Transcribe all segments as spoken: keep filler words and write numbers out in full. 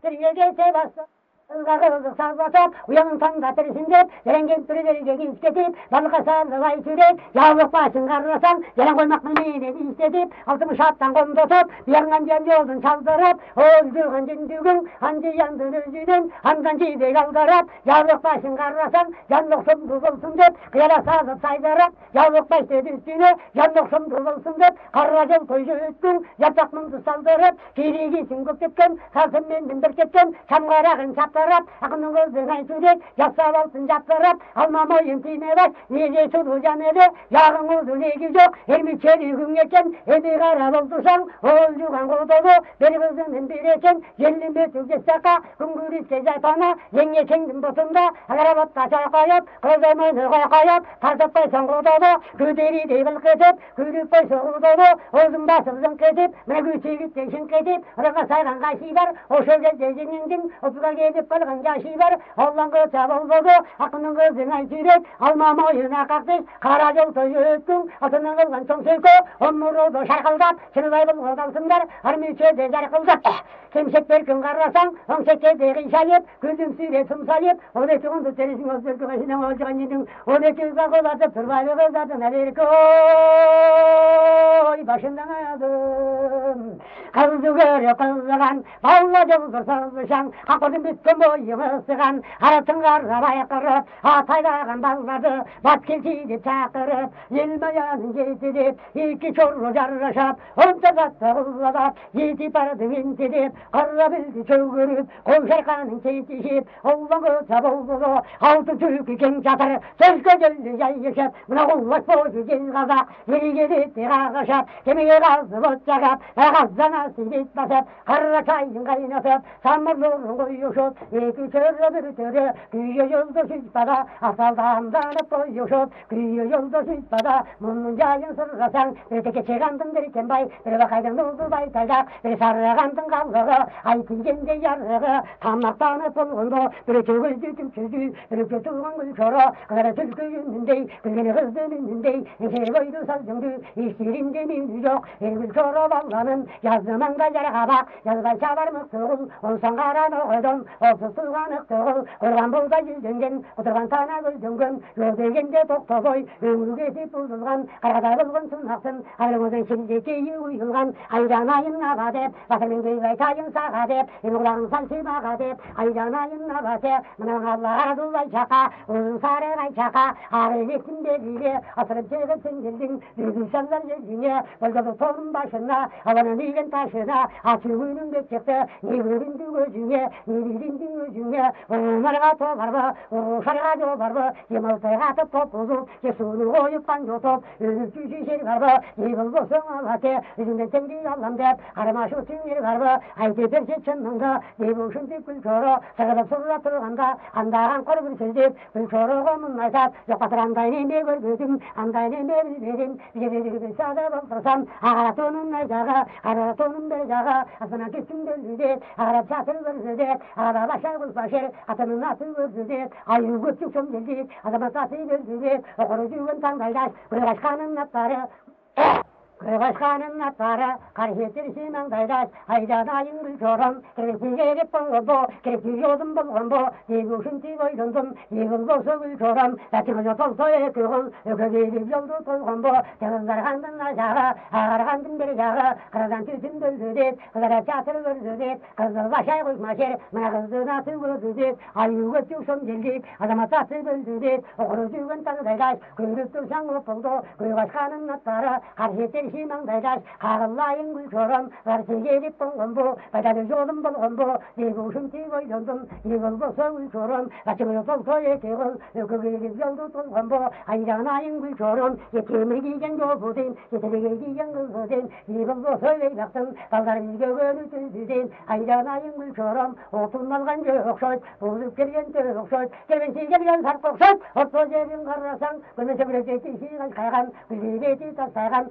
들이게 세봤어 가서 사서 우영은 상가 들이신데 여행견 들이들이 저기 있겠지 말가서 너가 있으래 야옥 빠신 가르상 여행골 막물미 내지 있겠지 어떤 샷당 곰도섭 비양한 전조든 살더랍 어주 한진 두근 한지 양들을 주는 한간지 대강더랍 야옥 빠신 가르상 연록섬 두번 숨듯 그야라 사서 사이더랍 야옥 빠신 대들지네 연록섬 두번 숨듯 가르라정 돌주있군 옆작문도 살더랍 기리기 신국집견 사선면 민들집견 참가락은 잡더랍 아까는 걸 내가 주제 역사발슨 잡더랍 알마 모임 티내라 이제 수도자네래 야강을 두내기죠 엘미체리 흥액견 에미가라복두상 어울주광고도도 내리거든 흔비레견 열림배 두개싹가 흥구리 세자파나 영예 챙김보선다 아가라봤다 자과엽 거점을 너가과엽 다섯발 성고도도 그들이 대발 끝업 그육발 성고도도 오줌바 성성 끝업 내구 지기 대신 끝업 어라가 사랑가 시발 오셔게 대진인진 어부가게 빨간 자시발 얼랑거 잡아오고도 아까는 거 생활 지렛 알마모 연합각들 가라정 더유뚱 어떤 거 완성 쓸고 업무로도 샤갈답 실바이벌 고담승달 아르미체 대자락검사 샘색별 경가라상 엉색계 대리샤입 근증시대 숨사입 어느 쪽은 더 때리신 것을 그 것이나 어쩌간 이등 어느 쪽가고 나서 들바이벌 나도 나리고 이 바신당하야든 가수거려 건서간 바울라정도 서상 아꼬든 비트 모임어서간 알아튼가를 라바야거럽 아타이다간 발라드 마킬지집 차거럽 일마야는 제지집 이끼초로 자르라샵 엄짜다다울라다 이지바라드 윈지집 걸라빌지 조그립 공살가는 제지십 오방거 잡아오고 아우튼 줄기 경자들 절거절리 야이샵 문하고 왔보주진가다 이리게리 대가가샵 개미게 가서 못자갑 나가자나 시집바샵 가르라차인가 이녀섭 산물로 고요숍 이끼초로들 저려 귀여yor도 시집바다 아살담다나 고요숍 귀여yor도 시집바다 문문자연설라상 이렇게 제간등들이 겐바이 내가 가장 누구바이 달작 살아간등 가서 아이티겐제 야르가 담막다나 볼건도 그래 죽을 지금 주지 이렇게 두건 걸 걸어 그래 들고 있는데 그게 흐르는데 세월도 살정도 이 시림제 민주적 이걸 걸어봐라는 야스만 가자라 가봐 야스만 잡아라 먹고 온상가라 너거든 없었을까 넣고 골간보다 일정겐 어떠한 타나을 정근 요대겐제 독토보이 의무게시 부들간 가라다불건 순학선 아르고전 신지기 유유간 아이자나 인나바데 바사민기가 자연사가데 이무랑 산시바가데 아이자나 인나바데 문항할라하라도 와이차카 운사레 와이차카 아르니 침대리레 어서는 제가 생긴딩 리비산날 예징에 월가도 토는 바셨나 아와는 이겐 타시나 아치우는 백색대 니부린 두고 중에 니비린 두고 중에 오마라가 또 바르바 오사라가 또 바르바 예멀대가 또 포포도 예수는 오육반 조톱 주시시리 바르바 이걸 보성하게 이중된 땡기 알람대 아르마쇼 ting일 바르바 아이티 백세 천능가 예부신지 꿀초로 사가다 소리가 들어간다 안다한 꼬르브리 실집 꿀초로가 문마사 역바들 안다이니 매걸 그dim 안다이니 매를 내린 이제리리 싸다범서삼 아라토는 날자가 아라토는 날자가 아스나 기승들리데 아라차슬 벌스데 아라바샤굴 바실 아스는 나슬 벌스데 아유고 쭉좀 들지 아다마사슬 벌스데 어거르주건 땅달다 그래가 사는 나타래 그가 사는 나타라 가르치들 시망달다 아이자나 인글처럼 그렇게 지게리 뻥거보 그렇게 요즘 뻥거보 이구신 띠고 이런좀 이글보석을처럼 나티고저 통소에 그걸 여기리 병도 통건보 대건가를 한든 나자가 아가를 한든 데리자가 그러단 찌심들 주짓 그가라 짜슬을 주짓 그래서 마샤이고 마실 마가스나 쓰고 주짓 아유고 쭉som 질짓 아다마 짜슬을 주짓 오로 죽은 땅달다 그릇도 상고봉도 그가 사는 나타라 가르치들 희망달다 가을라인 굴처럼 가르치게리 뻥건보 바다를 조금 뻥건보 이구신 띠고 이런좀 이글보석을처럼 아침을 통소에 그걸 여기리 병도 통건보 아이자나 인글처럼 예팀이 경조부딘 예팀이 경조부딘 이글보석의 작성 발가름 이겨버릴 줄주딘 아이자나 인글처럼 오픈말간 적설 보습결연 적설 결변시결연 살곡설 어토제병 가라상 그러면서 그렇게 시간 가야간 굴리베지 사사간 아름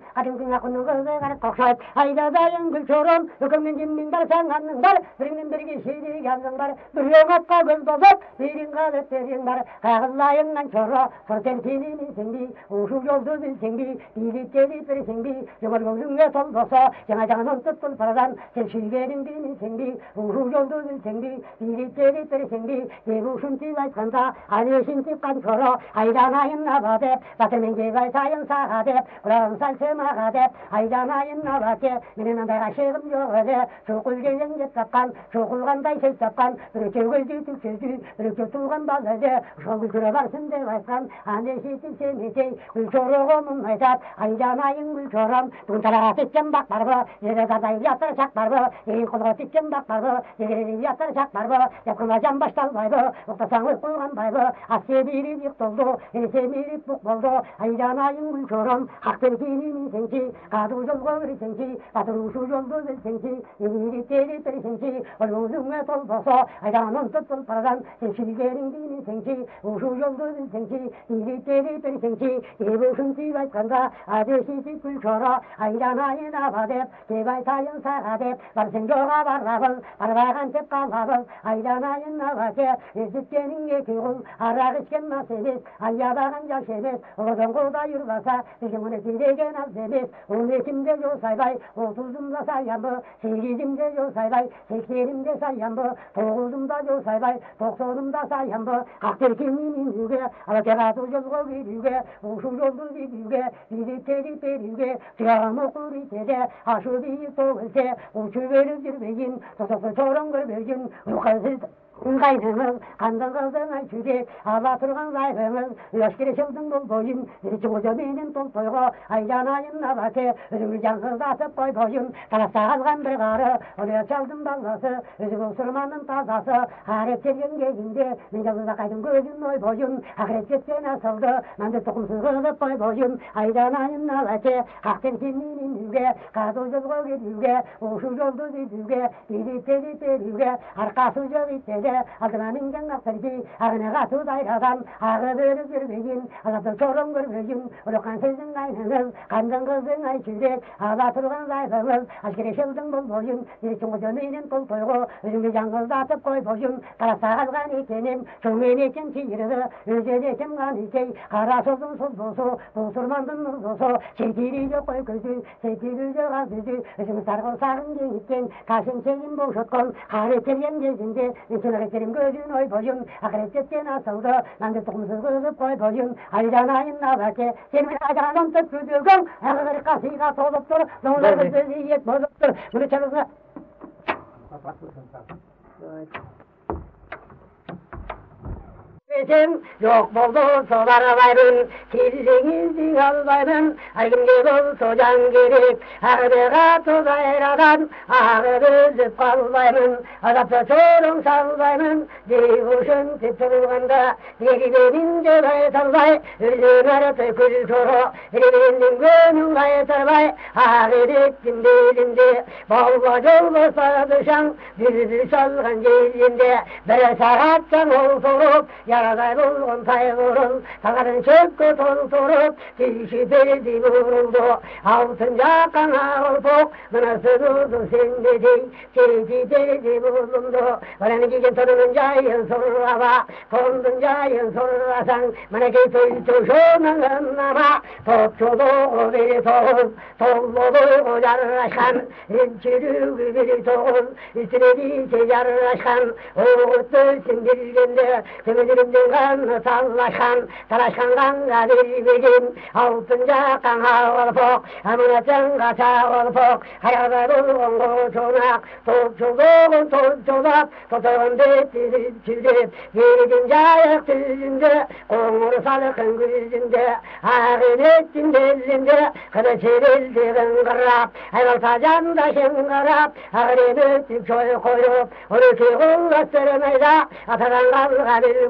Kızına kunu kızı garip kokşayıp ayda dayın gül çorum hükümün cimmin var sen kanın var birinin bir kişiydi yanın var bir yön atka göz bozup birin kalıp derin var kağızlayından çoru sorten sinini sendi uşu yoldu bilsendi bilip gelip versendi yumur gözüne sol bosa yana canın tuttun paradan sen şilgerin dini sendi uşu yoldu bilsendi bilip gelip versendi devuşun tivay kanta aneşin tivkan çoru aydan ayın nabadep batırmen gevay sayın sahadep kulağın salsımağadep aydan ayın nabadep benim anda aşığım yok öyle soğukul gelen gep tapkan soğukulganday söz tapkan bir çevgildi tüm sözü bir tutulgan bazıcı şu gülküre varsın de varsam annesi timsemesi gül çoruğumun maydat aydan ayın gül çorum bugün tarağa titken bak barba yere daday yatıracak barba yerin kulağa titken bak barba yere yatıracak barba yakınacağım baştal bayba oktasan uykulgan bayba asya birip yıktoldu enise birip buk boldu aydan ayın gül çorum hak berkinin senki kadı yolga versenki batır uşu yoldu versenki yürip gelip versenki olumuzun tol bosa aydanın tuttul paradan sen şilgerin dini senki uşu yoldu versenki yürip gelip versenki devuşun tivay kanda adeşi gül çora aydan ayın abadep devay sayın sahadep varsın yoga varrabıl varvagan tep kalabıl aydan ayın abadep ezitkenin eki kul arak içken nasibes ayyabagan yaşemez oğuzun kulda yürvasa bizim onu silegen azemez on ekimde yol saybay otuzumda sayan bu sekizimde yol saybay sekserimde sayan bu dokuzumda yol saybay doksanımda sayan bu akterkinin yüge alateratı yolgu virüge uşu yoldu virüge biri teri perüge tiyamı kuritede aşı bir toğuse uçu verir girmeyin tosaklı çoran görmeyin ukazı Kaynımız, kandan kaldın ay çüge, ala turgan zayğımız, yaş girişildin bol boyun, içi koca benim tol toygu, aydan ayın nabate, özümü cansız atıp koy boyun, tarafta kalgan bir karı, oraya çaldım ballası, özümü usurmanın tazası, ahiret gelgen gelginde, men yalnızda kaydım gözün oy boyun, ahiret geçse nasıldı, ben de tokumsuz kılıp koy boyun, aydan ayın nabate, hakten kiminin yüge, kadı yolgu gidüge, uşu yoldu gidüge, biri teri perüge, arkası cevitede, altıma mingen aktarki ağına katı dayradan ağı börü görmeyin azapta çorum görmeyin ulukan sözün aynınız kandan kızın ay çürek ağla turgan zayfımız aşkere şıldın bol boyun yirişin kocanıyla kol toygu özümü cangızda atıp koy boyun karasa kalgan ikenim çoğmen ekim çiğirdi özden ekim kan ikey kara sozun soz bozu boğsurmandın nur bozu çekirice koy gözü çekirice gaz yüzü özümü sargıl sargın genitten kaşın çeyin boşutkon harekeyen gezinde Kerim gözün oy boyun, ahiret etken asıldı, ben de tokumsuz kızıp koy boyun, aydan ayın nabate, senin aydanın tut güdülgün, ağır kasıyla solup dur, donlar kızı yiyet bozup dur, bunu çalısına... Besim yok boldu solar bayrın, kirliğinizin albayrın, aygınge bol socan gerek, ağrıga tozayradan, ağrı özüp kalbayrın, azapta çorum salbayrın, devuşun tepturganda, degi benim cebay salbay, özün aratı kül çoru, benim gönül gayetarbay, ağrı ettim belimde, bolba jolba sadışan, düzü salgan jelinde, bere sarattan ol sorup, Yaraday bulgun saygırın, sakarın çökkü tol sorup, dişi beldi vuruldu. Altınca kana olpuk, mınası durdu sen dedi, çeyti beldi vuruldu. Ölen gigen torununca yıl sorulava, kondunca yıl sorulasan, manakey toy toşunun anlama, topçuluğu biri toğuz, tolluluğu yarraşan, ilçülüğü biri toğuz, üstüne yarraşan, oğutlu sindirgende, tümüdürümden kanı sallaşan, talaşkandan gadir benim, altınca kana olpuk, amanatın kaça olpuk, hayada bulgun koçunak, topçuluğun topçulak, totuğun bettirir çürüp, yeridince ayak düzünde, konur salıkın güzünde, ağın ettin belinde, kılıç erildi gıngırap, ayvalta candaşın kırap, ağın ötüp çoy koyup, onu ki kullaştırmayda, atadan kalga bir kuşun,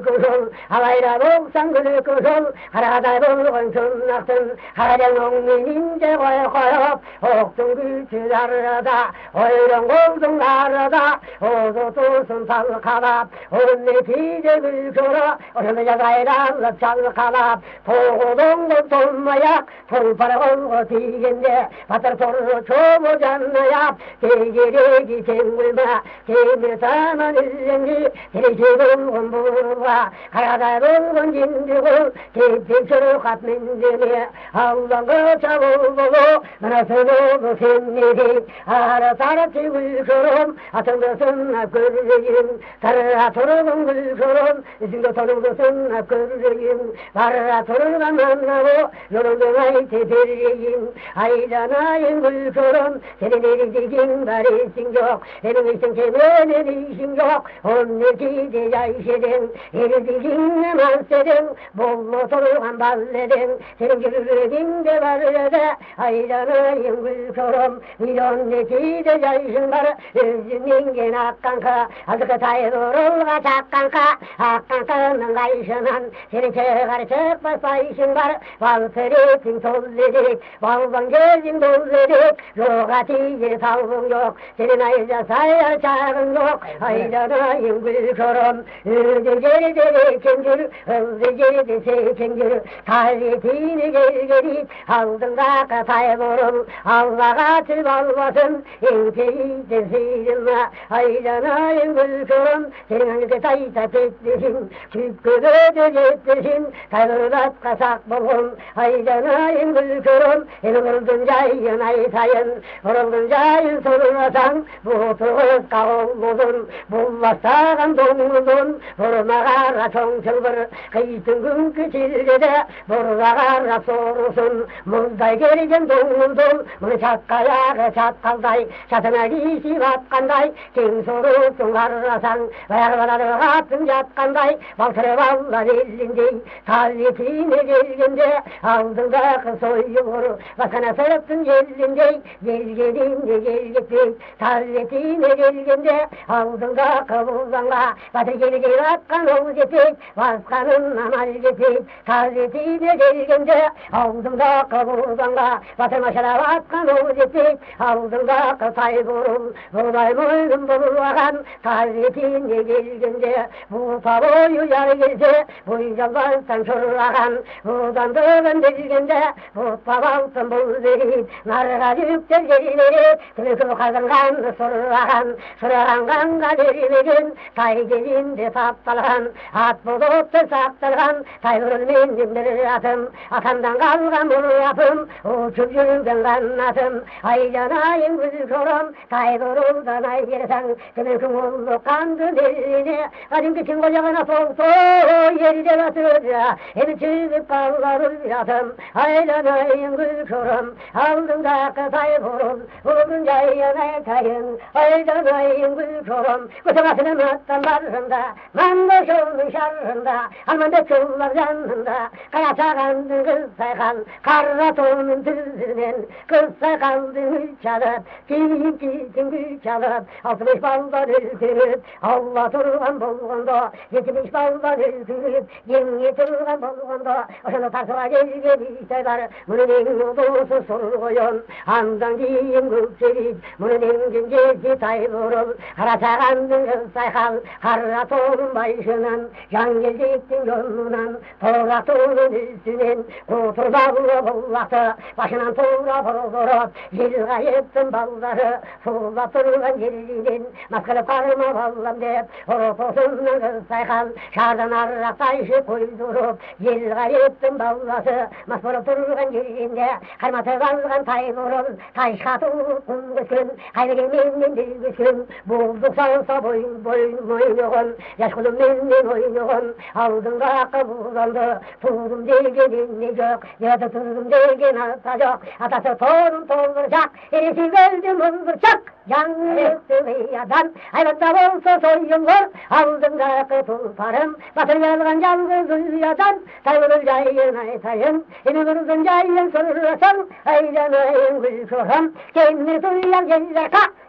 ol, havayda bolsan gülük ol, karaday bolğun sunnaktın, karadan oğlun ince koy koyup, oktun güçsüz arada, oyran koldun arada, ozu tutsun salkalap, onun nefide gülük ol, onu yazaylanlıp çalkalap, toğulun tutulmayak, tulpara olgu tiginde, batır toru çoğu canlı yap, tegiri gitsin gülme, temir saman üzlengi, teriki bulgun bulga, karaday bulgun cindi kul, teptik çırkat mindini, Allah'ın kıça bulgu, nasıl oldu sennedi, ara tarafçı gülşürüm, atıldı sınıf görüreyim, tarra turgun gülşürüm, üzümde toluldu sınıf görüreyim, barra turgan anlavu, yolunduğun ay tepireyim, aydanayın gülşürüm, senin eridigin var isin yok, benim için kemenin işin yok, onun nekide yayşedin, eridigin mahsedin, bollu turgan balledin, senin yüreğinde var öde, aydanayın gülşürüm, milyon nekide yayşın var, özünün gene akkanka, azıkı tayrurulga çakkanka, akkankanın kayşınan, senin çıkar çıkmaz sayışın var, bal feretin toz dedik, baldan gözün doz dedik, yok atiye tavrın yok, senin ayda sayar çağrın yok, aydanayın gülşürüm, öde geri de kencür, öde geri de sekencür, tarihini geri geri, aldın da katay vurul, Allah'a tül almasın, enteyi de seyrılma, aydanayın gülşürüm, senin hangi sayta petlesin, tükküde de getlesin, tayrılat kasak bulun, aydanayın gülşürüm, el vuruldun cayın aytayın, vuruldun cayın sorulasan, bu oturuz kavuludun, bullastağın donudun, vurmağara çoğun çılbır, kıystın günkü çilgede, vurmağara sorusun, muzday gergen donudun, bunu çakkaya çatkalday, çatına giysi batkanday, kim sorusun arrasan, ayakları atın yatkanday, baltırı ballar elindey, talletine gelgende, aldığındaki soyuyor, basana sırıttın gelindey, gelgeninde gelgekbey, talletine gelgende, aldığındaki buzanga, batı gelgey atkan oğuz epey, vaskanın amal gepey, talletine gelgende, aldığındaki buzanga, batı maşara atkan oğuz epey, aldığındaki sayburun, buğday boynum bulvagan, talletine gelgende, bu tavoyu yar gelse, bu yalvarsan şurlagan, buğdan dövün delgende, bu tavalsın bul verip, narga yükler geri verip, tülkü kazangan surlagan, surlagan ganga deri verin, tay gelinde saptalgan, at bulup da saptalgan, tay vurulmen bir atım, atamdan kalgan bunu yapım, uçup yürügen kanatım, aydanayın gülşürüm, tay vuruldan ay yersen, tülkü oldu kandı derine, kadim bütün kocağına soğuktu, yeri de batırca, hem çizip kallarız yatım, aydanayın gülşürüm, aldığında kıtay vurun, vurun cayın aytayın, aydanayın gülşürüm, kutumasının attan barrında, manda şolun şarrında, almanda çullar yanında, kaya çağandın kız saykan, karra tonun tüzünen, kız saykandı çalıp, kilin kilin gül çalıp, altmış baldan ülkürüp, Allah turgan bolğanda, yetmiş baldan ülkürüp, yeni turgan bolğanda, oşunu tarsığa gelgeli saylar, bunun en dostu sorgoyun, andan giyin gülçelik, bunun en güncesi tay vurul, kara çağandın kız saykan, karra tonun başının, yan geldiktin yolunan, toğra tonun üstünen, kutur bağlı bollaktı, başından toğra vurup, yel gayettin balları, sulla turgan yerinin, maskılıp karma ballam dep, orup olsundan kız saykan, şardan arrak taşı koydurup, yel gayettin ballası, maskılıp turgan yerinde, karmatı kalgan tay vurun, taş katıp kungüskün, kaybı gelmeyen bilgüskün, bulduk salsa boyun boyun boynuğun, yaş kulum menden oynuğun, aldığında kabuzandı, tuğdum dergenin ne yok, yaratı tuğdum dergen ata yok, atası torun tolduracak, erisi öldüm öldürcek, yanlıktı veyadan, hayvatta olsa soyun var, aldığında tulparım, batır yalgan yalgız uyuyadan, sayılır cayın aytayın, eni vurdun cayın sorulasan, aydanayın gülşoram, kendini duyan geller ka,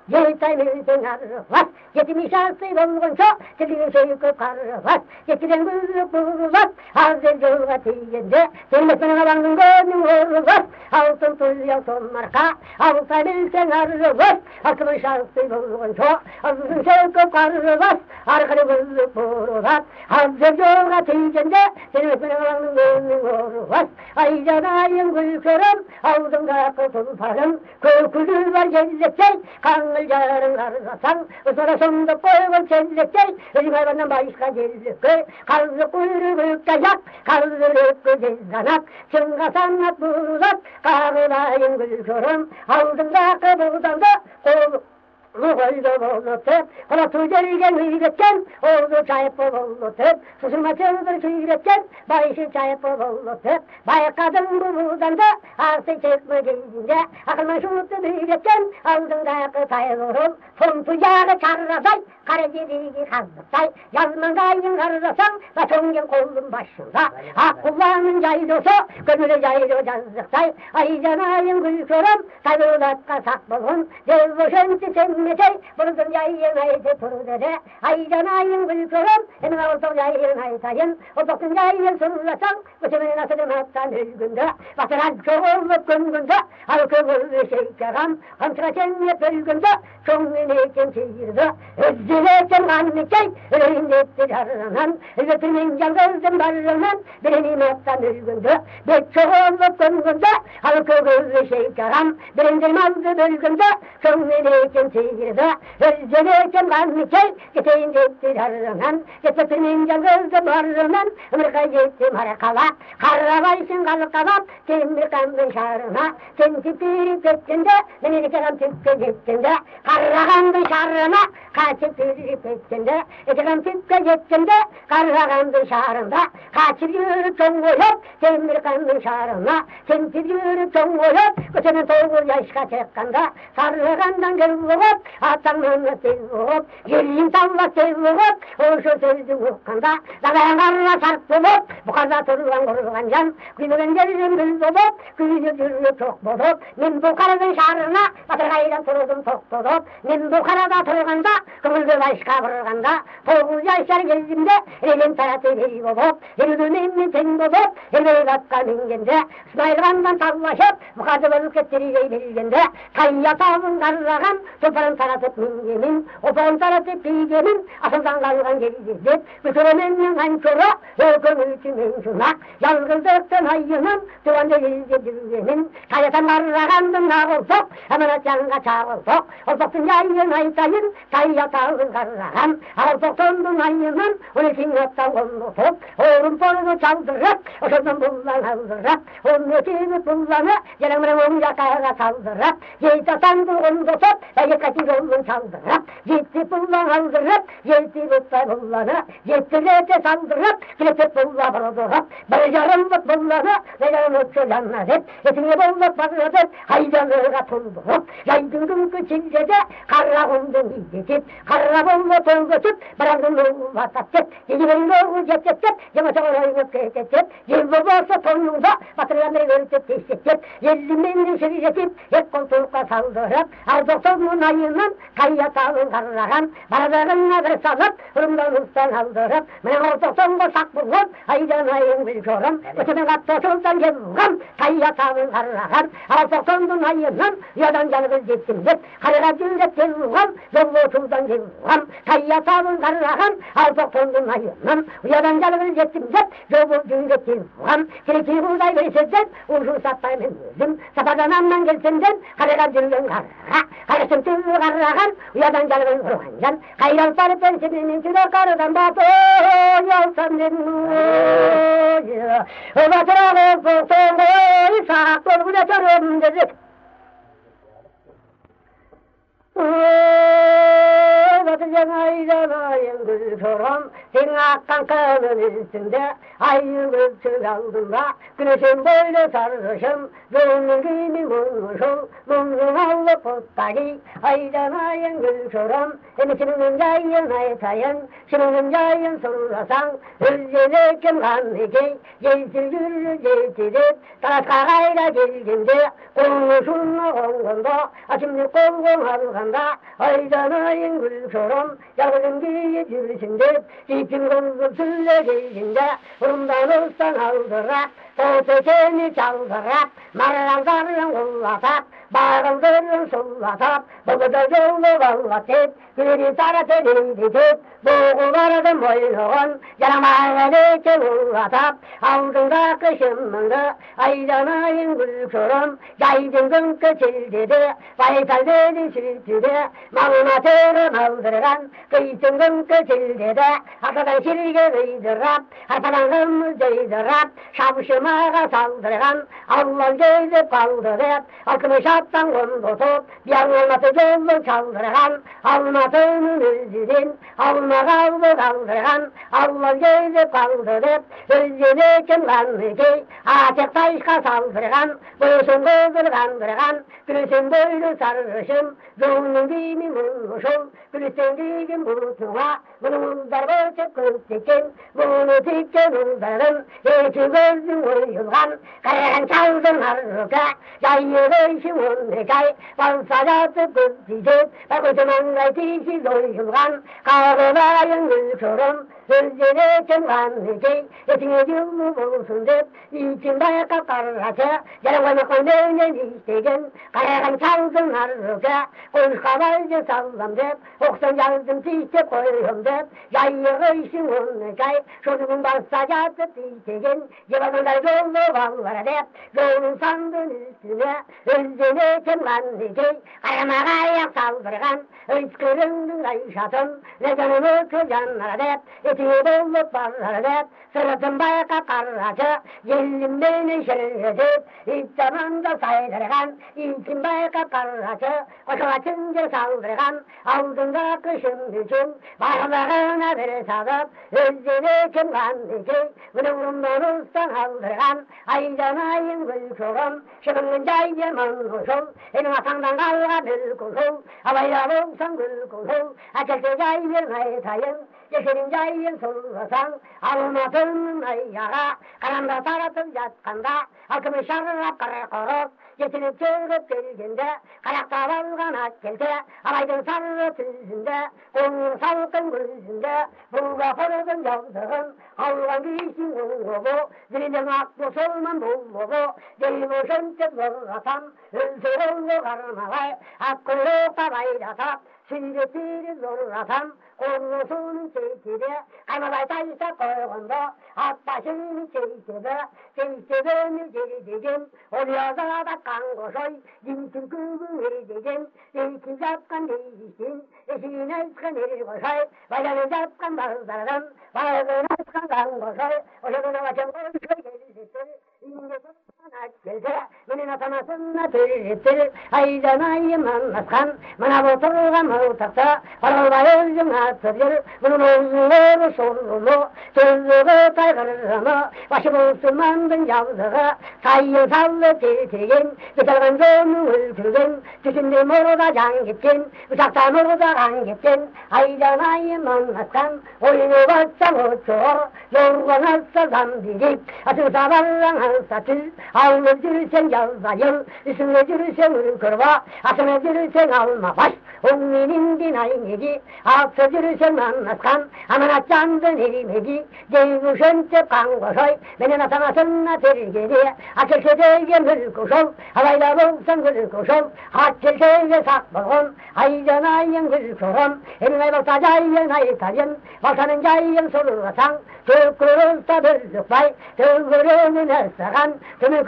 yeğitayımızın arı var. Yetmiş altı olgunca dilin söyküp karı var. Yetiden kızıp bulur hazır yolga tiyende. Sürmesinin alanın gönlün oğlu var. Altın tuz yaltın marka, altayımızın arı var. Altmış altı olgunca hazır söyküp karı var. Arkanı kızıp bulur hazır yolga tiyende. Sürmesinin alanın gönlün oğlu var. Ay canayın gül körüm, ağzımda kutun parım. Kökülü var gellecek, kanlı yarın arzasan. Sonra sonunda koyun çellecek, ölüm hayvandan başka gellik. Kaldı kuyruğu büyük dayak, kaldı lükkü cezanak. Çınga sanat bulat, kağılayın gül körüm. Ağzımda kıbıldan da kolu. Koydu bulutup, kola tücergen üyretken, oldu çayıp bulutup, susuma çıldır çiğretken, bayışı çayıp bulutup, bay kadın buludan da, arsı çekme giyince, akılman şuttu büyretken, aldığında kıtay vurup, son tuyağı çarrasay, karıcıdigi kazdıktay, yazman gayın karırasan, batongin kolun başında, ak kullanın yaydosu, gönülü yaydo yazdıktay, ay canayın gül körüm, tayyulatka sak bulun, dev boşanti sen Metey, buldum yayın aydı pırıdere, ay canayın gül körüm, emin oldum yayın aytayın, olduktum yayın sırlasan, bütümünü nasılım hattan üzgünde, batıran çoğulup güngünde, al kıvırlı şeykeram, kamçıra çenye bölgünde, çoğunluğunu ekim çiğirdi, özcületim annikey, öğünde etti jarlanan, ötümün yalgızdım barlanan, birini hattan üzgünde, bir çoğulup güngünde, al kıvırlı şeykeram, birindim aldı bölgünde, çoğunluğunu ekim çiğirdi, özcületim annikey, giteyim etti jarlanan, gitmetimin yalgızdım barlanan, ömrüka gittim harakala, karavaysın kalkavap, kimdir kanlı şarına, sen tipiri pettinde, beni dikeram tüpke gittinde, karragandı şarına, kaçıp tipiri pettinde, dikeram tüpke gittinde, karragandı şarında, kaçıp yürü çoğulup, kimdir kanlı şarına, sen tipiri çoğulup, kutunun toğul yaşka çekkanda, sarıgandan gırılıp, atanmanı sevulup, yürüyüm tavla sevulup, oşu sözü ukkanda, dağayan karra sarp bulup, bu kadar turgan kurgan can, gülügen gelirim gül bulup, gülü gülü çok bulup, men bu karadın şarına, batırgaydan turudum tok bulup, men bu karada turganda, kıvıldı başka vurganda, toğul yaşar geldimde, elim taratı bir bulup, yürüdüm emmi ten bulup, elbey dakika mingende, İsmailvan'dan tavlaşıp, bu kadar balık ettireceği bilgende, kayya tavın karragan, toparın taratıp mingemin, opağın taratıp bilgemin, asıldan kalgan gelizizip, bütürümenin hançoru, öküm ütümün şunak, yalgızlıktan hayyının, tuvanda gelizce düğenin, kayatan karragandım nağılsok, hemen atyanga çağılsok, olsoktun yayın aytayın, kayya tavın karragan, ağılsoktundun hayyının, on için yattan kondutup, oğrun porunu çaldırıp, oşundan bullan aldırıp, onun ötünü bullanı, gelemre on yakağa saldırıp, yeyta sandı onu tutup, ve kaçır olun çaldırıp, yetti bullan aldırıp, yetti lütfen bullanı, yetti lete saldırıp, kilepet bulla bırıdırıp, bırıcarımlık bullanı, ve yanıp çölenmezip, etini bulluk barıdırıp, haydanlığa tuldurup, yaydırdım kıçıncede, karra kundun yiyecek, karra bullu tolgutup, bırakın oğul vatatıp, yedirin oğul cetetip, yamaça orayını kıytetip, yıl babası tonluğunda, batırıyanları görütüp teştetip, yellimin sürücetip, hep koltuğuna saldırıp, ardoktonun ayının, kayyatağın karragan, baradağına bir salıp, hırımdan ustan aldırıp, men ortoktonda sak bulup, aydan ayın bilkiyorum, ötümün attosundan gelgim, kayyatağın karragan, ardoktonun ayının, yadan canımız gittimdir, karıga cüret gelgim, yollu oturdan gelgim, kayyatağın karragan, ardoktonun ayının, yadan canımız gittimdir, yollu cüret gelgim, kiriki buğday verisizden, uğuşu satmayı memnunum, sapadan andan gelsinden, karıga cüret karraga, karısın tüllü karragan, yadan canımız kurgancan, kayral sarı pensinin içine karıdan batı, yalsam dennu, batırağı kurtuğu, saklı bu da çarım dedik. batacak aydanayın gülşorum, sen akkan kanın üstünde, ayı gözsüz aldığında, güneşin böyle sarışım, gönlün gibi bulmuşum, mumzun allı puttaki, aydanayın gülşorum, hem senin cayın aytayın, senin cayın sorulasan, özgele kim kanlıki, yeşil yürü yeşilip, tarafka gayra gelginde, konuşunla konğunda, açımlı kolgun alganda, aydanayın gülşorum, yalgın giyip yürüsünde, ipin kızıl sülle giyinde, urumdan olsan aldırak, Soğutu çaldırak, marranlarla ullatak, bağıldırın sullatak, bıgıda yolu vallatıp, gülü saratı liditip, boğulardım boyluğun, yaramağını ullatak, aldığında kışımındı, aydanayın gülşorum, yaydın gınkı çildidi, vaytaldedi sürtüdü, malmatırım aldırgan, kıysın gınkı çildidi, arkadan şirge kıydırap, arkadan hımız deydırap, şavşım Mağa saldırgan, Allah gözü kaldırıp, akını şaptan kondutup, bir anlatı yolu çaldırgan, almatının üzülün, alma kaldı kaldırgan, Allah gözü kaldırıp, özünü kim kanlıki, açık taşka saldırgan, boyusun gözü kandırgan, gülüsün boylu sarışım, gönlün gibi bulmuşum, gülüsün gibi bulutuna, bunu uzdar boşuk kırtıkın, bunu tikken uzdarım, iki gözüm uyulgan, karayan çaldın harruka, yayılı işim onnikay, balsa yatıp kırtıkıp, bakıcım anlaytisi uyulgan, kağılayın gülşorum, özünü kim kanlıki, etini yıllı bulsun dep, içinde kakarrası, yarıvanıkın öyle istegin, karayan çaldın harruka, konuşkalaycı sallam dep, oksan yazdım tişte koyuyorum dep, yayılı işim onnikay, çocuğun balsa yatıp istegin, yılanlar yollu vallara dep, yolun sandın üstüne, özünü kim kanlıki, karamağa ayak saldırgan, öyküründün ayşatım, ne canımı kırcanlara dep, etini bolup barlara dep, sırtım bayaka karracı, yelim beni şerredip, ilk zamanda saydırgan, ilkin bayaka karracı, koşulatınca saldırgan, aldığında kışın düşün, bağlarına bir sadıp, özünü kim kanlıki, vurumdan ustan aldırgan, aydanayın gülşorum, şımın cayım anuşum, elim atandan kalga bir kuşum, havayla olsan gül kuşum, açıkta cayım aytayım, yeşilin cayım sollasan, almatının ayağa, karanda taratıp yatkanda, halkımı şarrap kara korup, yetinip çığırıp gelginde, kayakta valgan akkelte, alaydın sarı tüzünde, onun salkın gözünde, bulga fırgın yazdığın, Allah'ın giysin oğlu, dilin aklı solman bulluğu, değil o şöntep zorlasam, ölsür oğlu karmalay, hakkılıkta bayratak, sünnetini zorlasam, Konusunun çeykide, kaymalay taysa koyğunda, at başının çeykide, çeykideni geridegin, ol yazada kan koşoy, dinsin kızın veridegin, deyki zapkan deyişin, eşiğine eskan eri koşoy, bayanı zapkan bazlardan, bazına eskan kan koşoy, o şadına başım koşoy gerizittir, ince sana gelse, benim atamasına tüyüttür, aydanayım anlatkan, bana bu turgan mıltıkta, parılday özüm atırır, bunun uzunluğu sorulu, sözlüğü kaygırırını, başı Müslümandın yazdığı, sayı sallı tiltigin, bitelgan zonun ülkügün, düşündüm orada can gittin, bıçaktan orada kan gittin, aydanayım anlatkan, oyunu bassam uçuyor, yorgun hasta zambidip, atın saballan hasta tül, alnı yürüsen yazayım, üstüne yürüsen ülkürva, atını yürüsen alma baş, onun din aynı, altı yürüsen anlatkan, aman atcandın elimedi, değil şöntep kan koşoy, benim atamasına tergedi, açılşedeye mülkuşol, havayla bulsan gülkuşol, haçılşeye sakbalğın, aydanayın gülkuşol, eline baltacayın aytayın, baltanın cayın solursan, tükürürsa bürlük bay, tükürünün esseğen, tümükü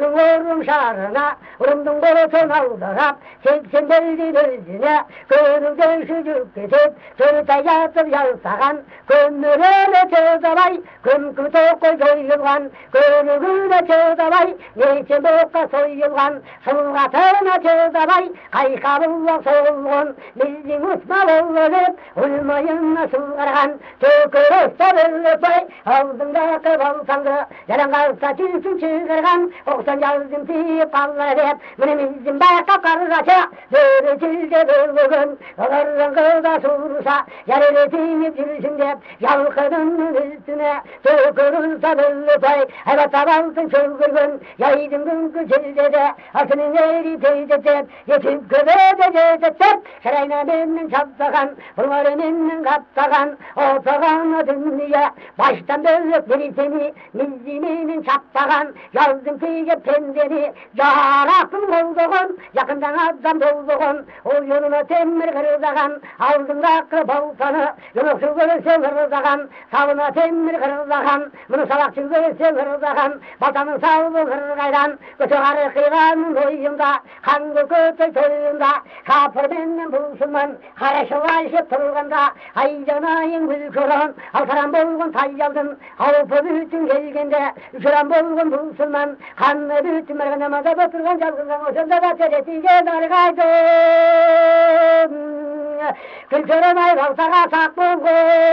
Kırın orum şarına, urumdun korutun aldırap, seksen belli özüne, gönülden şücük kesip, sönüte yatıp yalsağan, gönlüne çözdabay, gümkü toku soyulgan, gönlüne çözdabay, neçe boka soyulgan, sılgatına çözdabay, kaykabulla soğulgun, bizim usma boğulup, ulmayınla sılgargan, tökürüste bölüpay, ağzındaki balsandı, yalan kalsa çülsün çılgırgan, oksan yazdım tiyip allar hep, mınımızın baka karraça, böyle çilde bölgün, ağırın kılda sursa, yarılı tiyip çülsün hep, yalkının üstüne, tökürülse bölüpay, evet abalsın çılgırgın, yaydın günkü çilde de, asının eri teyzete, yetip göbede cezete, şarayna bennin çapsakan, bunları bennin kapsakan, ortağına dünya, baştan bölüp birisini, miziminin çapsakan, yazdım teyze pendeni, yaraktım olduğun, yakından adam dolduğun, o yoluna temir kırıldakan, aldığındaki baltanı, yunusuz görürse kırıldakan, savuna temir kırıldakan, bunu salakçı görürse kırıldakan, baltanın savunu kırılgaydan, kötü karı kıyganın boyunda, kanlı kötü köyünde, kapır benimle bulsunman, karışılaşıp turganda, aydanayın gülkürün, altaran bolgun tayyaldın, avupı bütün gelgende, üçüren bolgun bulsunman, kanlı bütün merganamada batırgan jalgıngan, osunda da seretice dargaydın. Kültürün ayvalsağa sak bulgun,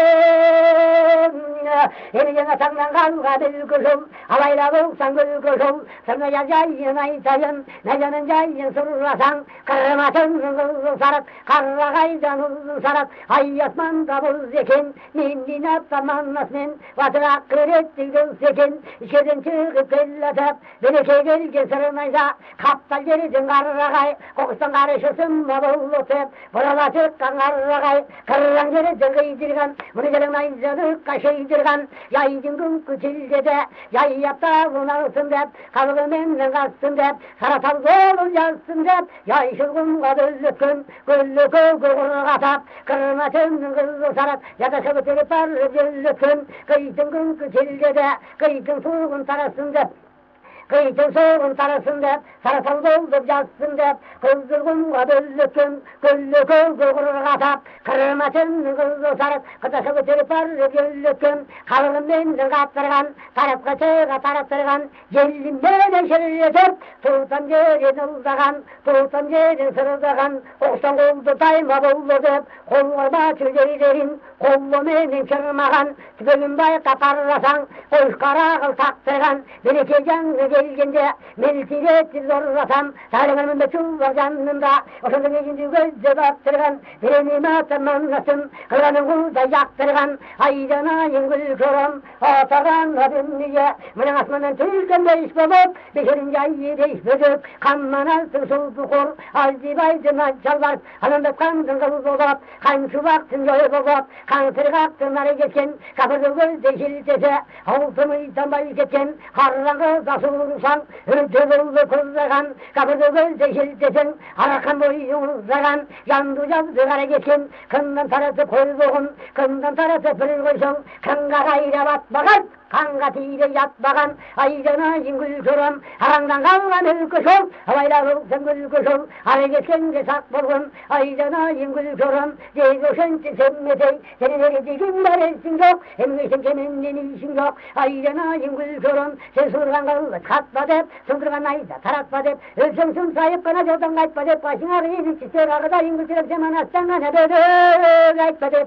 eliyene sangdan kalga bilgülüm, alayla bulsan gülgülüm, sana yacayın aytayın, necanın cayın sırlasan, kırmasın uzun sarat, karragaydan uzun sarat, ay yasmanda bul zekin, mindin atsaman nasmin, vatıra kırettigin sekin, içeriden çıkıp kelletip, beleke gelgen sırmaysa, kaptal geridin karragay, kokusun karışısın da bulutip, burada çıkkan karragay, kırran geridin gıydirgan, bunu gelin ayzadık kaşıydirgan, yaydın günkü çildede, yay yapta bunalsın dep, kalıgı menden kaçsın dep, saratal olur yazsın dep, yay şılgın kadırlıkın, güllü kövgü kurgatap, kırmasın kızı sarat, yataşı bitirip arı güllükün, kıydın günkü çildede, kıydın soğuğun tarasın dep, kıytın soğuğun tarasın dep, saratal doldur yazsın dep, kızdırgın kadırlıkın, güllü kövgü kurgatap, kırmasın kızı sarat, kıtaşı bitirip arı güllükün, kalıgın menden kaptırgan, taraf kaçığa tarattırgan, gelin nerede şerletip, tuğtan yerin ıldagan, tuğtan yerin sırıldagan, oksan koldu tayma buldu dep, kollarma tüylerin, kollu menin çırmagan, tübülün bayka parlasan, koş karağıl taktırgan, belki canlı gelgende, meltiretti zorlasam, sarıgınımın da çullar canında, oksanın ikinci gözde baktırgan, benim atamanlasın, kıranın kulda yaktırgan, aydan ayın gül kıram, atagan adım niye, mının asmanın tülken beş bulup, beşerin yayı beş bölüp, kanman altın sultu kur, aldi baydın açallar, hanımda kandın kavuz olup, kan şu baktın yoy bulup, kan sırgaktın arı geçen, kapırdı gözde şiltese, altımı itambay geçen, karrangı da soğursan, ürtü buldu kızlagan, kapırdı gözde şiltesen, arakan boyu uzagan, yandı yazdı arı geçen, kından tarası koyduğun, kından tarası pırıl koysun, kanga gayra batmagan, kanga tire yatmagan, aydan ayın gül kıram, harangdan kalgan ülküsün, havayla bulsan gül kuşun, arı geçen de sak bulgun, aydan ayın gül kıram, ceygoşun ki semmesey, senin eritikin veresin yok, hem geçen kemenden işin yok, aydan ayın gül kıram, sen surgan kaldı katma dep, sındırgan ayda taratma dep, ölsün sün sayıp bana yoldan kaytma dep, başına reylik çister ağda yıngı sürep zaman aslan gana dödö, kaytma dep.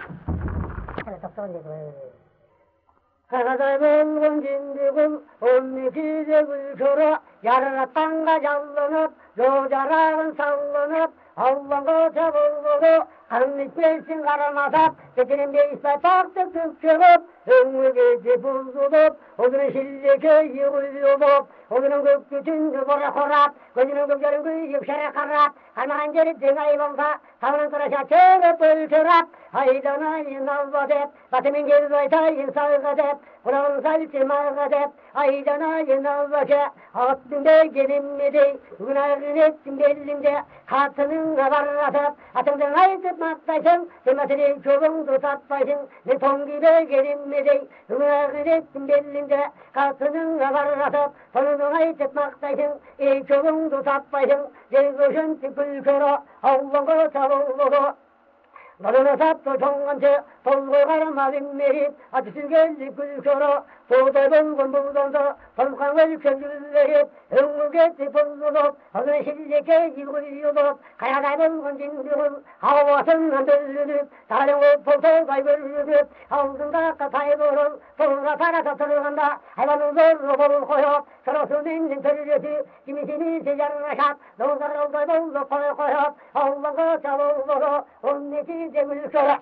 Kanaday bulgun cindigul, on ikide gül çoru, yarına tanga jallanıp, yojarağın sallanıp, Allah'ın çabulduğu, kanın içmesin karamasap, Bekir'in bir ispat taktı tüp çıkıp, önlü gece buzdulup, Odunun şilli köyü uyuyulup, Odunun gök gütündü bora korap, Gözünün göklerin kuyup şere karap, Karmağın geri dengayı bolsa, Tavının kıraşa çığırıp ölçürap, Aydan ayın avva dep, Batımın geri doytayın salga dep, Kulağın salçı marga dep, Aydan ayın avva dep, Altında gelinmedi, Günahın ettim bellimde, Katının varlatıp, Atımdan ayıtıp yapmaktaysın, demesini çoluğunu satmaysın, ne ton gibi gelinmedi, ümağın ettin bellince, kalsının avarlatıp, sonunu ayıtmaktaysın, ey çoluğunu satmaysın, cezgoşun tipül körü, Allah'ı savulduğu. Nalını sattı çoğunca, tolguğarma binmeyip, acısız geldi gülşora, soğuda dolgun bulduğunda, solkan ölçen yüzleyip, öngü getti bozulup, hazır şilleke yıkılıyolup, kayada bulgun cindihul, havasından dözülüp, talın poltol kaybırılıp, altında katay vurul, sonra para satılığında, hayvanı zorlu bol koyup, sırası mendin törülüsü, kimisini secerleşat, doğuzlar oldu bollu koy koyup, Allah'a savulduğu, onun neti Gülşora,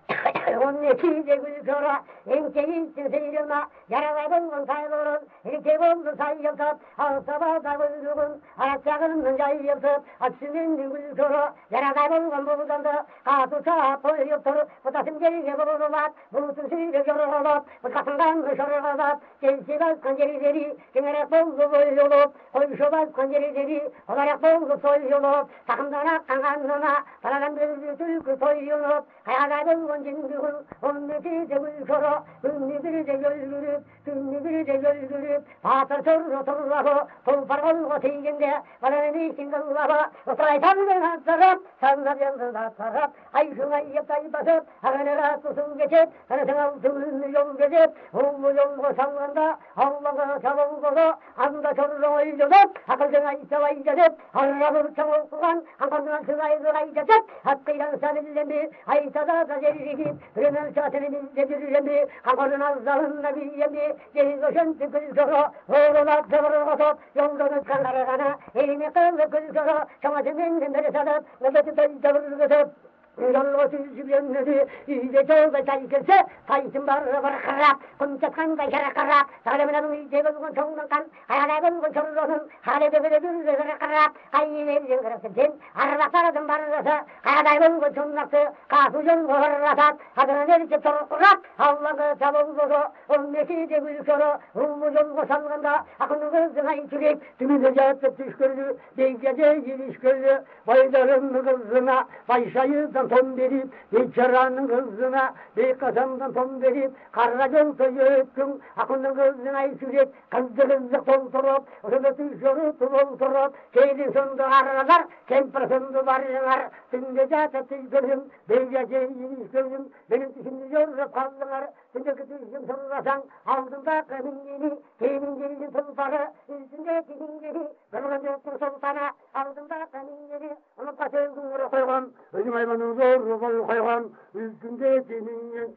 onun netice Gülşora, enkeğilsin seyrılma, yaraladın sayılırın, erkek oldu sayılsın, sabah da vurduğun, ayakçağının cayılsın, açsının Gülşora, yaraladın bulduğunda, katı sağa koyuyorsun, butasın gelince bulunmat, bulutun suyla yorulup, butasından şorulup, gelsi başkan gerileri, kenara boldu boyulup, koyuşu başkan gerileri, olarak boldu soyulup, takımdan akkan kanına, paradan bir türkü soyulup, hayalâdın goncindihul, onun netice Gülşora, ünlü bir de gölgürüp, ünlü bir de gölgürüp, patır sorru turlahu, tulpar olgu teyginde, kalanın için kıllahu, oturaytan ben hattarıp, sanlar yalnız hattarıp, ay şuna yaptay basıp, ağını rahatsızın geçip, sanatın altın yol gezip, oğlu yolgu sallanda, Allah'a savulduğu, anda sorru oylulup, akılcına isavay gezip, harrabır çavulkulan, akılcına sırayı sırayı gezip, hakkıyla sanillemi, aytada da gerişik, Rümel çatını bildirimi, kankonun azdalında bilimi, Geriz koşun tükül soru, oğluna tıvırır otup, yoldanız kanları kana, elini kıldı kül soru, çamasının beri salıp, nöbeti tıvırır otup, Yollu süzülünlüdü, iyice çolda çaykırsa, saysın barı barı kırrap, kumçatkan kaşara kırrap, sağlamına iyice bulgun çoğundan kan, hayalâ bulgun çoğundan, hâle böyle bir zırı kırrap, hayyi verin kırıksın, arvaklardım barırası, hayalâ bulgun çoğundaktı, kasucun kuhurrasat, adına nerisi sorkurrap, Allah'ı savulduğu, onun nesice gül soru, umucun kusalgında, akını kızına içirip, tümünü cahtı tüşkürdü, bir gece girişkürdü, baydarın kızına, bayşayı ton verip, bir çırağının kızına, bir kasamdan ton verip, karra gölse yöktüm, akının kızına içirip, kızdı kızdı kolturup, onu tüşürüp doldurup, şeydi sundu arralar, kempir sundu barılar, şimdi zaten tüşkürdüm, bir gece ilişkürdüm, benim şimdi yorup kaldılar, şimdi kütüşüm sorulasan, aldığımda kemingini, kemingini sultanı, üstünde kemingini, kırmızı yoktur sultana, aldığımda kemingini, onu kaçırdım vuru koygan, özüm hayvanı zor bol koygan, üstünde kemingini.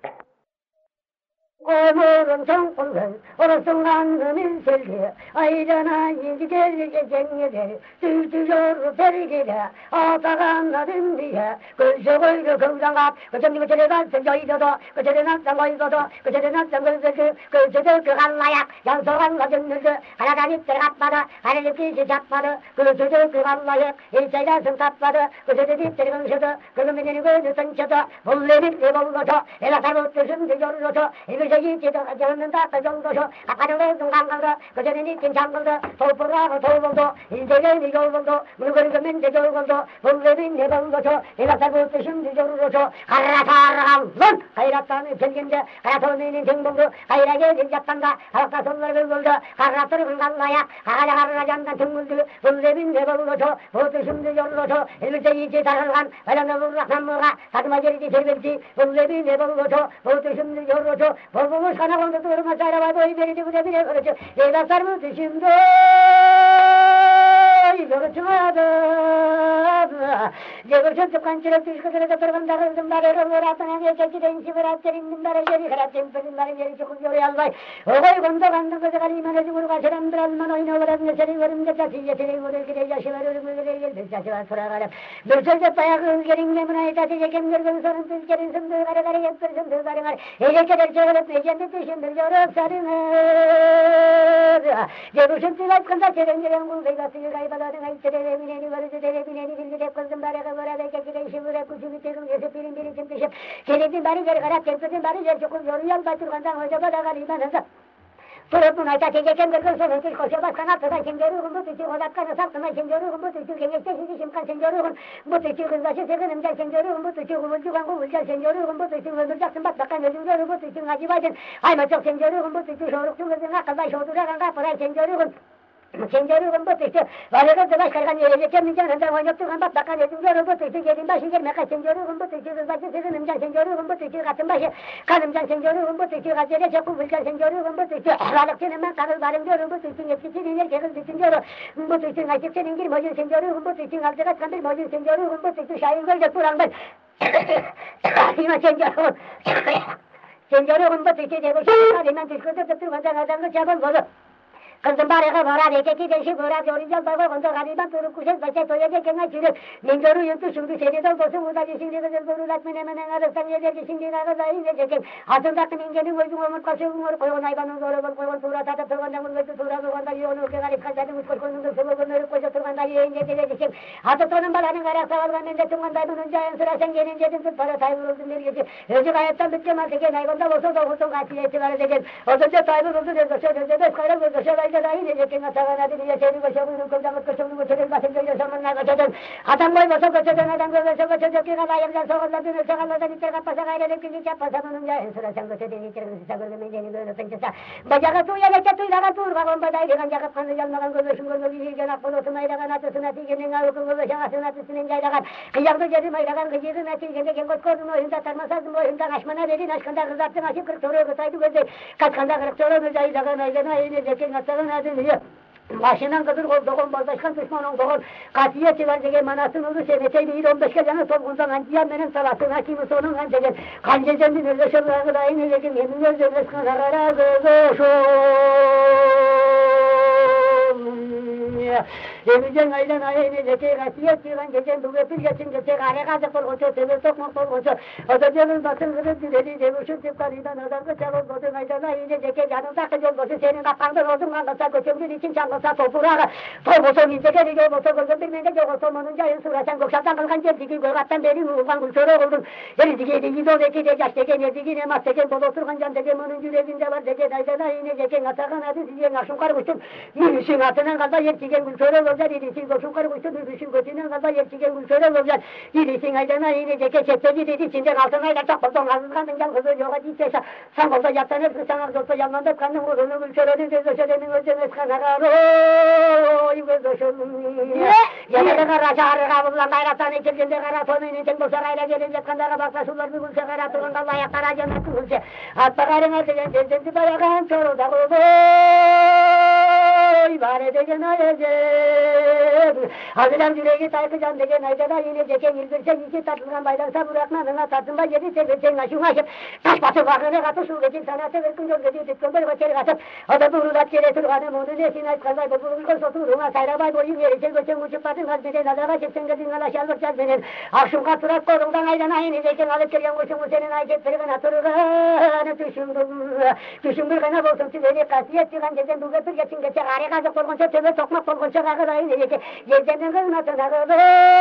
Oğlum son kullar, orasın kanının seldi, aydana yedi geldi cengede, tütüyor sergide, atakanladın diye, gözü koydu kıldan kap, gözüm gibi çeleden yaydı da, gözü nasıl koydu da, gözü nasıl gözü, gözü dökü kallayak, yan soğanla dönüldü, karadan ittir katmadı, hareli kişi çatmadı, gözü dökü kallayak, ilçeylesin tatmadı, gözü de dittir kılşıdı, kızım beni gözü sınçıdı, bullenik de bullutu, el atar mutlusun diyor yutu, Yiğit canında kızıldı şu, akanın kızın kanıldı, gözünün için çangıldı, toprağı toğuldu, ildeğini yol buldu, mülgürgümün de yol buldu, bulgümün de buldu şu, ilaklar buldu şimdi yoruldu şu, karra sarrağın, hayrattan çelginde, hayat olmayının tüm buldu, hayra geldi yattanda, halkta sonları bülbüldü, karra tırgın kallaya, hala karra candan tüngüldü, bulgümün de buldu şu, buldu şimdi yoruldu şu, ilde yiğiti sarılgan, ölemde vurraktan murga, sadıma geldi serbildi, bulgümün de buldu şu, buldu şimdi yoruldu şu, bulmuş kana kondu durma sarava boy verdi bu da bile kırıcı, leylaslar mı düşümdü, yorulmadı. Yegursun tıpkan çırık tüşküsünü tıpırgın da kızdım da rırım uğratına geçekçi densi bırak senindim da rejeri kırat tempelim da rejeri çıkıp yoru yalvay. Oğay kondu kandı kızı kalimana cumhur kaçıram duralman oyunu uğrat neseri varım da çası yeteri vurur gide yaşı var ölüm ölür geldi çası var sıra kalem. Bir sözde bayakın gerin memnayet atı çekem gürgün sorun tüzgerin sındığı karı karı yaptır sındığı karı karı. Eyle kadar çığırıp mecende düşündür yorup sarınır. Yegursun tıvat kılda çerengiren kul beygası kaybaladın ayçere bineni varıcı dere bineni bildi de kızım bari kavara da çekide işi vura kuşu bitirim yesip birim birim kim pişip. Kelebin bari yer karat tempetin bari yer çukur yoru yal batırgandan hoca bada galiba nazar. Turupun ayta teceken görgün sorun kış koşuyor başkan attıdan şengeri uğun bu tüçü odakkanı saltına şengeri uğun bu tüçü gençte şimdi şimkan şengeri uğun bu tüçü kızbaşı sekinim gel şengeri uğun bu tüçü kuvulcuğun kuvulcal şengeri uğun bu tüçü öldüreceksin bak bakan özün görü bu tüçü acı bacın ayma çok şengeri uğun bu tüçü şorukçun gözün akılda şordurakan kapıray şengeri uğun şengeri uğun bu tüçü varıgın tıbaş kargan yereceken min canından oynayıp durgan bak bakan özün görü bu tüçü gelin başı gelmeka şengeri uğun bu tüçü kızbaşı sekinim gel şengeri uğun bu tüçü katın başı kanımcan şengeri uğun bu tüçü gazere çakul vilcan şengeri uğun bu tüçü balıkçının ben kanıl barın görü bu tüçü yetkisinin erkeğin tüçün görü bu tüçün açık senin gir mocun şengeri uğun bu tüçün altı kaç kandır mocun şengeri uğun bu tüçü şahin görecek buran ben yine şengeri uğun şengeri uğun bu tüçü de bu şengeri hemen tüçküdür tıptır vancan adamı çabın bolu kızım barığı bora bekeki deşi bora yorincal baba kondu gariban turu kuşet başa toyacak kena çürük mingoru yuntu şundu seriden dostu burada şimdi kızıl dorulat menemenen arastan yedir şimdi naga zahir edecek hatırdak mingenin gözün omur kaşı umur koyun hayvanın zoru bol koyun tura tata turgandan ulvetu tura turganda yonu ke garip kaçadın uskol koyunun sıvı bunları koyca turganda yiyince edecek hatır tonun balanın arak savalgan mende turganda bununca en sıra sen gelince din tut para tayyip oldun bir gece özü gayettan bütçem artık en hayvanda olsa da olsun kaçiyeti var edecek o da tayyip oldun özü özü özü özü kayran özü özü Dahil edeceksin atağına dedi ya seni başımın kıldanıp kışımını götürür basın böyle zamanlar kaçadın adam boy basa kaçadın adam boy basa kaçadın ki kadayımdan soğulladın sağlardan içer kapasa gayrı kili çapasa bunun ya sıra sen götürdün içer kızı sagırdı meyzeni böyle pençesa bacağı tuya leke tuylağa tur vagon badayı kan yakıp kanı yanmadan gözüşüm gözü yiyeceğin akbol otu maylagan atısına tigenin avukun gözü şagasına tüsünün gaylagan kıyamdı cedi maylagan kıyırın atilgende gengoç kordun oyunda tarmasazdım oyunda kaçmana dedin aşkında kızarttın aşıp kırk soruyor kısaydı gözü kaçkanda kırk soruyor gözü ayılagan aylana eğleneceksin atağın adını ya başından kıdır kolduğun bozdaşkan düşman olduğun katiyeti var degen manasını ulu seneteydi il on beşe canı solgundan ancıyan benim salatın hakimi sonun ancegen kancezendin özdeşen ağır ayın elekim yemin özdeşen kanara gözüşüm Emicen aydan ayın ezeki katiyet yılan gecen duvetir geçin geçek are gazı kolgoçu tebir tokmak kolgoçu Odacanın basın kırıp diledi devuşun tipkaridan adamı çalın kodun aydan ayın ezeki canımda kıcıl bozu senin kapandır oldun kanlısa göçümdür için çalgısa topurağı Torbosun izekeri göbosu gözüm bilmende göbosu monunca yın surasen gökşattan kılgan cebdiki gögattan beri uğurgan gülsörü oldun Erizgiydi yidon eki de yaş degen erzigi nemaz degen doloturgan can degen monuncu rezinde var degen aydan ayın ezeki atakan adı siyen aşın karmıştım Mürüsün atının kalda yetkigen gülsörü olacak İlisin koşun karmıştım mürüsün götünün kalda yetkigen gülsörü olacak İlisin aydan ayın ezeki çepteci dedi içinden altınayla çakıldan kazıskandın can kızı yoga diyse sen kolda yattan hepsi sana yoksa yanlandıp kanın vurunu gülsörünün gözöşedenin özünüz kanararo oy gözöşüm Yemeli kara çağırır kabullan gayratan içilginde kara tonun için bu sarayla gelince kandara baksa sular bir gülse kara turun Allah yakara cennet gülse hatta gayrın erdigen cenzenti bayakan çoru da kubu ibare degen ayecek Hazırlan yüreği taykı can degen aydada yine ceken ilbirsen iki tatlıgan baydansa bırakmadığına tatlıma yedi sevirsen aşın aşıp taş batı bakını katı su geçin sanatı verkin yol gediyor tütkündür koçeri katıp o da durulat kere turganı onu nesin ayt kazay bu bulgur soturuma sayrabay boyun yeri çel göçen uçup batın hazmeden adama çeksen gözün alaşal bırçal senin akşam katurak kolundan aydan ayın izeyken alıp gelen kuşun senin ayet pergin atırganı tüşündüm tüşündür gana bolsun tüveli kasiyet çıkan gezen bu götür geçin geçe gari gazı kolgunca tüve sokmak kolgunca kakır ayın izeyken gezenden kızın atına kızım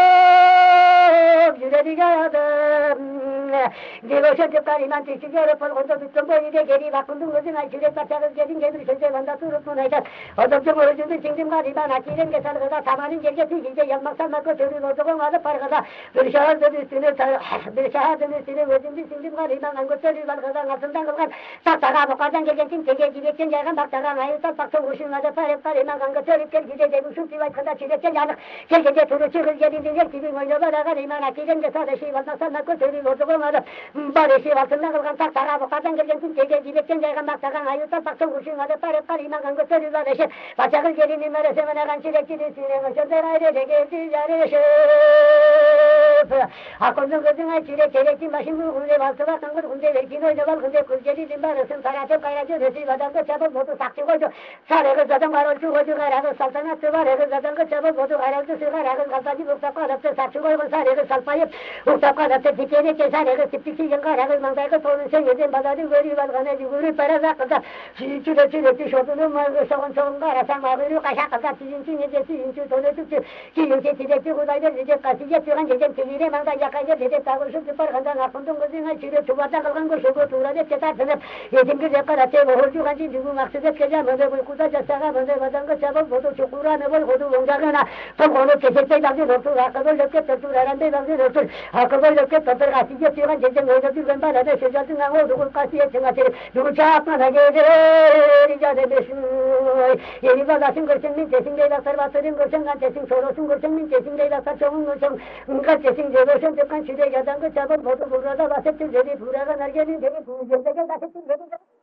yüreği gayadım Devoşun tıpkariman tüçü görüp kolgunca tuttum boyu de geri bakındım gözün ay çürek parçakız gedin gelir sözde vanda turup munaydan Odumcum orucundu çingdim gariban akiren gesal gıda tamanın gerge tüyünce yanmak salmak götürür oduğun alıp pargıda bir şahadın üstünü bir şahadın üstünü özümdü singdim gariban an götürür balgıdan altından kılgan saktağa bukardan gelgen kim tege gidekten yaygan baktağa ayırtan baktım kuşun adı parep parema kan götürüp gel gide devuşun tivay kadar çirekten yanık gel gece turu çıkır gelin dinler gibi oynuyorlar agar iman akiren gesal eşi valdan salmak götürür oduğun adı barışı altından kılgan saktağa bukardan gelgen kim tege gidekten yaygan baktağa ayırtan baktım kuşun adı parep parema kan götürür eşi Bacakı gelini meresemene kan çilekçi desine Koşanlar ayrıca geldi yarışıp Akıllı kızına çilek çilekçi başımı kunde Valsı var kangır kunde verkin oydu val kunde Kuzgeli zimbarısın taratıp kayracı Resi vadangı çabuk botu sakçı koydu Sarı kız adam karolcu koydu Kayragı saltanatı var Kız adamı çabuk botu Kayragı sıgar Kız kaltacı uktap kalıptı Sakçı koygun sarı kız salpayıp Uktap kalıptı tikeni kesar Kız tiptiki yılgar Kız mangdayı sonun sen yüzün Bazadı görü valgana Cigürü para kızda Çile çile tişotunu soğun soğun Karasan ağırı kaşa kızda Çizinçin necesi inçü tonu tüpçü Çilinçe çilekçi kudaydır Recep kasiyet süren Cecem çilinçi 이래 망다 약하게 대대다고 수습을 한다 나쁜동 거지가 집에 주바다 걸간 거 수고 두라데 제다서는 예진그 작가라 때고 홀주간지 누구 막스게 펴자 먼저 불구다 자사가 먼저 받은 거 잡아 모두 죽구라네 볼 호두 원자거나 동고는 계속 당지 놓고 아까도 이렇게 뜯으라는데 당지 놓고 아까도 이렇게 뜯어가지 지가 제정 거저 지금 바라데 세자등 하고 누굴 까시에 정하지 누구 잡아나게 돼 이자데 베스 예리가 같은 걸 생민 대신대다 살바서린 걸 생간 대신 서로 순걸 생민 대신대다 사 좋은 걸 좀 응가 대신 제도 선택한 시대 야당 그 잡은 모두 불러다 봤을 때 제리 불화가 날개는 되게 부정적인 다섯 줄